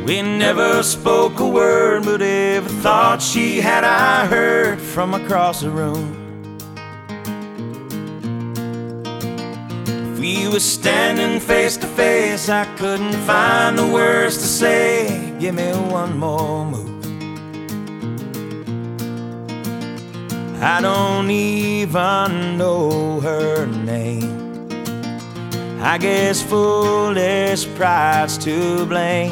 We never spoke a word, but every thought she had I heard from across the room. If we were standing face to face, I couldn't find the words to say. Give me one more move. I don't even know her name. I guess foolish pride's to blame.